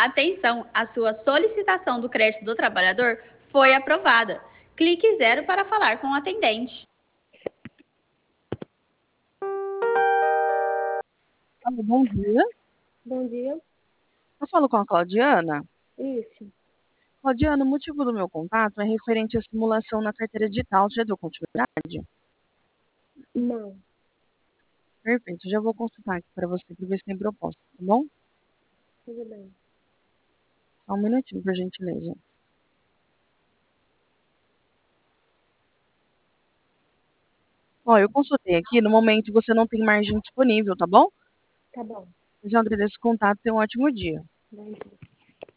Atenção, a sua solicitação do crédito do trabalhador foi aprovada. Clique 0 para falar com o atendente. Alô, bom dia. Bom dia. Eu falo com a Claudiana. Isso. Claudiana, o motivo do meu contato é referente à simulação na carteira digital. Você já deu continuidade? Não. Perfeito. Já vou consultar aqui para você para ver se tem proposta, tá bom? Tudo bem. Só um minutinho, por gentileza. Ó, eu consultei aqui. No momento você não tem margem disponível, tá bom? Tá bom. Eu já agradeço o contato e tenha um ótimo dia. Bom dia.